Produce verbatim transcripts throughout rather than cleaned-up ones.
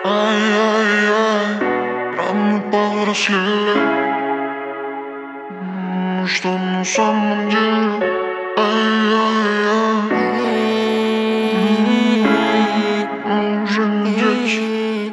Ай-яй-яй, рано повзрослели. М, Что на самом деле? Ай-яй-яй, мы уже не дети.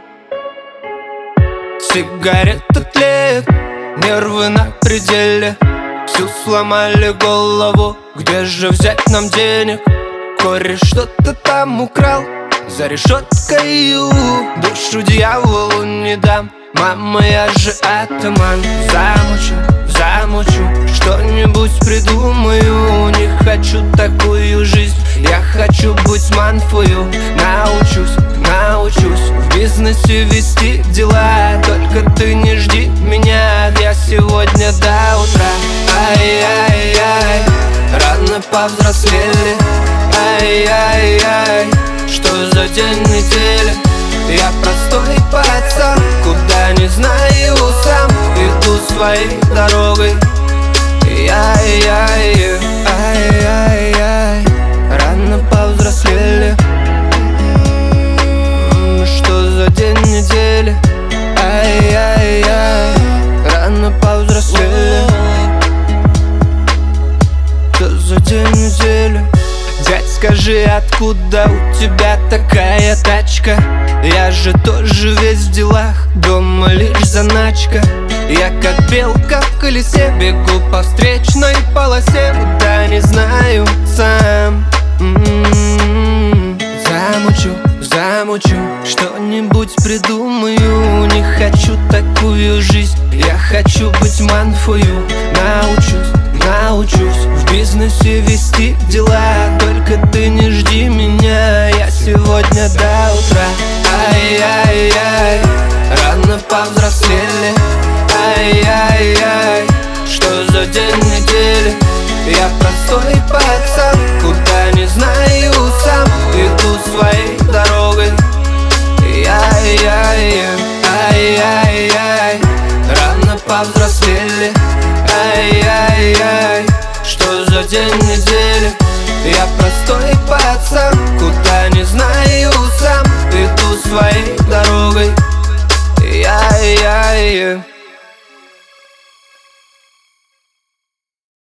Сигарета тлеет, нервы на пределе. Всю сломали голову, где же взять нам денег? Кореш что-то там украл, за решеткою душу дьяволу не дам. Мама, я же атаман. Замучу, замучу, что-нибудь придумаю. Не хочу такую жизнь, я хочу быть манфою. Научусь, научусь в бизнесе вести дела. Только ты не жди меня, я сегодня до утра. Ай-яй-яй, рано повзрослели. Ай-яй-яй, что за день недели? Я простой пацан, куда не знаю сам. Иду своей дорогой. Яй-яй-яй, ай-яй-яй, рано повзрослели. Что за день недели? Ай-яй-яй, рано повзрослели. Что за день недели? Дядь, скажи, откуда у тебя такая тачка? Я же тоже весь в делах, дома лишь заначка. Я как белка в колесе, бегу по встречной полосе. Куда не знаю сам. М-м-м. Замучу, замучу, что-нибудь придумаю. Не хочу такую жизнь, я хочу быть манфою. Научусь, научусь в бизнесе вести дела. Только ты не жди меня, я сегодня до утра. Ай-яй-яй, рано повзрослели. Ай-яй-яй, что за день недели? Я простой пацан, куда не знаю сам. Иду своей дорогой. Яй-яй-яй, ай-яй-яй, рано повзрослели. Ай-яй-яй, что за день недели? Я простой пацан, куда не знаю